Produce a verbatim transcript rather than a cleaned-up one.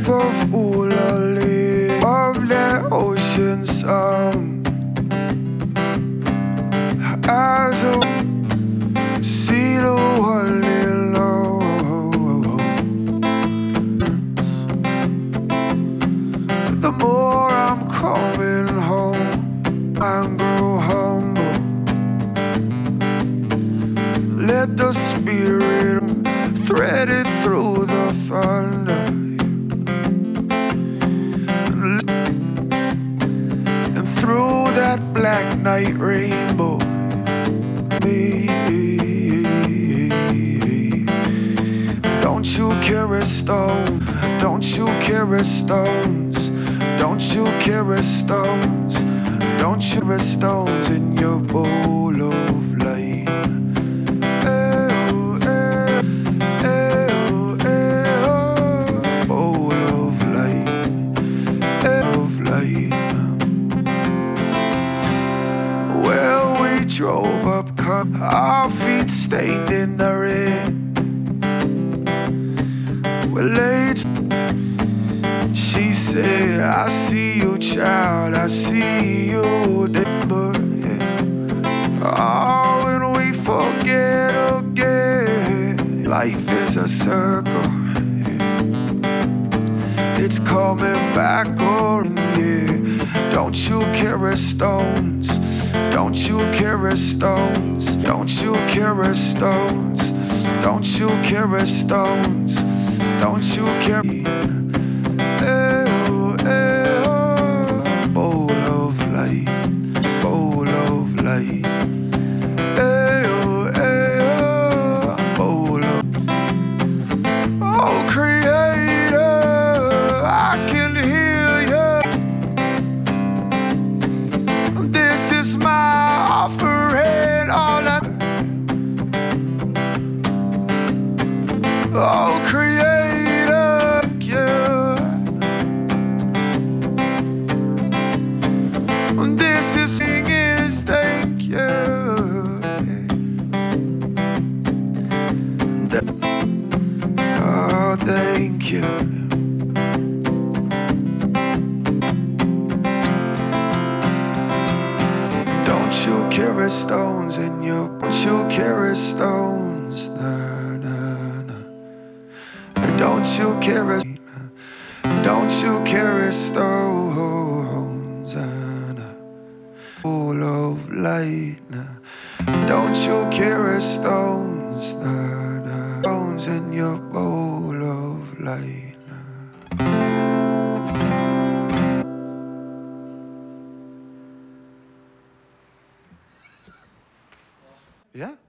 North of Ulali, of the ocean sound, as a see the one low. The more I'm coming home, I grow humble. Let the spirit thread it through the thunder, and through that black night rainbow. Don't you carry stones, don't you carry stones, don't you carry stones, don't you carry stones in your bowl of light. Oh, eh, eh, oh, eh, oh, bowl of light, eh, of light. Well, we drove up, our feet stained in the rain. We're late. She said, I see you, child, I see you, but yeah. Oh, and we forget again. Life is a circle, yeah. It's coming back on, yeah. Don't you carry stones, don't you carry stones, don't you carry stones, don't you carry stones, don't you carry. Eh, oh, eh, oh, bowl of light, bowl of light. Eh, oh, eh, oh, bowl of. Oh, Creator, I can hear you. This is my offering, all I. Oh, Creator, yeah. This is thing is thank you. Oh, thank you. Don't you carry stones in your, don't you carry stones, nah, nah, nah. Don't you carry, don't you carry stones, nah, nah. Full of light, nah. Don't you carry stones, nah, nah. Stones in your bowl of light, nah. Yeah.